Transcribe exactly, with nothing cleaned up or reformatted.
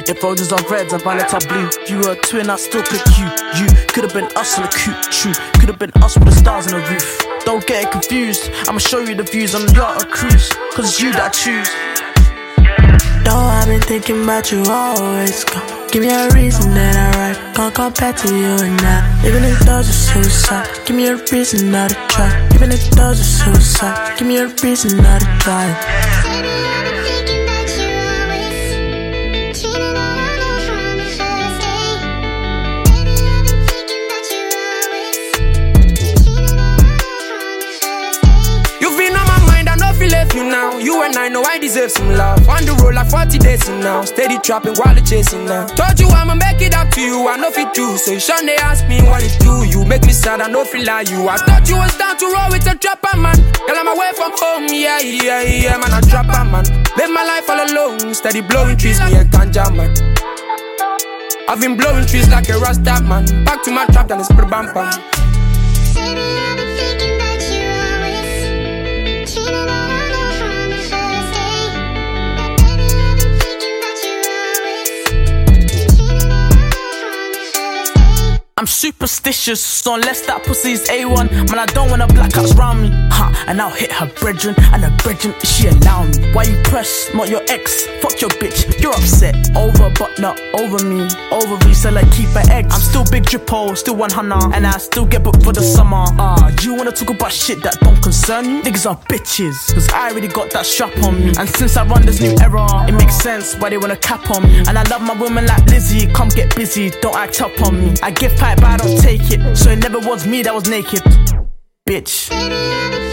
If roses are red and violets are blue, if you were a twin, I'd still pick you. You could've been us on the coupe, true. Could've been us with the stars on the roof. Don't get it confused, I'ma show you the views on the yacht or cruise, cause it's you that I choose. Though I've been thinking about you always. Come, give me a reason that I write. Can't come back to you and I. Even if those are suicide, give me a reason not to try. Even if those are suicide, give me a reason not to try. Left you now, you and I know I deserve some love. On the road like forty days in now, steady trapping while the chasing now. Told you I'ma make it up to you, I know fit too. So Sean they ask me what it do. You make me sad, I know feel like you. I thought you was down to roll with a trapper man. Girl I'm away from home, yeah, yeah, yeah, man a trapper man. Live my life all alone, steady blowing trees, me a ganja man. I've been blowing trees like a Rasta man. Back to my trap, then it's put bam bam. I'm superstitious, so unless that pussy's A one, man, I don't want a black house round me. Ha, and I'll hit her brethren, and her brethren, she allow me. Why you press, not your ex? Fuck your bitch, you're upset. Over, but not over me. Over me, so like keep her eggs. I'm still big drippo, still one hundred, and I still get booked for the summer. Ah, uh, you wanna talk about shit that don't concern you? Niggas are bitches, cause I already got that strap on me. And since I run this new era, it makes sense why they wanna cap on me. And I love my women like Lizzie, come get busy, don't act up on me. I give pipe, but I don't take it, so it never was me that was naked. Bitch.